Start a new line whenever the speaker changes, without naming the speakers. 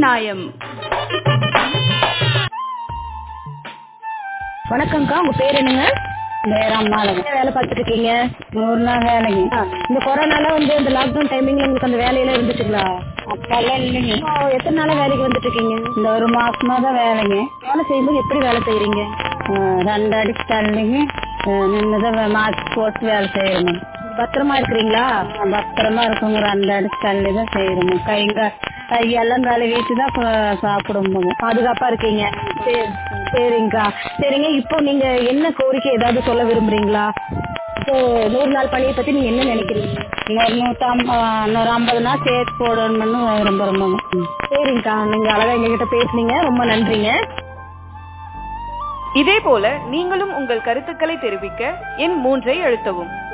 நியாயம்.
வணக்கம்க்கா, உங்க பேர் என்னங்க? வேலை பார்த்துட்டு இருக்கீங்க? 100 நாள் வேலைங்க. இந்த கொரோனால இந்த லாக்டவுன் டைமிங்ல உங்களுக்கு அந்த வேலையெல்லாம் இருந்துச்சுங்களா? அப்பெல்லாம் இல்லைங்க. எத்தனை நாளா வேலைக்கு வந்துட்டு இருக்கீங்க? இந்த 1 மாசமா தான் வேலைங்க. வேலை செய்யும்போது எப்படி வேலை செய்யறீங்க? 2 அடி தள்ளிங்க நின்றுதான் மாஸ்க் போட்டு வேலை செய்யணும். பத்திரமா இருக்கிறீங்களா? பத்திரமா இருக்குங்க. 2 அடி தள்ளி தான் செய்யணும். கையெல்லாம் கழுவிட்டு தான் சாப்பிடும்போது பாதுகாப்பா இருக்கீங்க. சரிங்கக்கா. சரிங்க, இப்போ நீங்க என்ன கோரிக்கை ஏதாவது சொல்ல விரும்புறீங்களா? இப்போ 100 நாள் பணியை பத்தி நீங்க என்ன நினைக்கிறீங்க? இன்னொரு 50 நாள் சேர்த்து போடணும்னு விரும்புறோம். சரிங்கக்கா, நீங்க அழகா எங்ககிட்ட பேசுனீங்க, ரொம்ப நன்றிங்க.
இதே போல நீங்களும் உங்கள் கருத்துக்களை தெரிவிக்க எண் 3 அழுத்தவும்.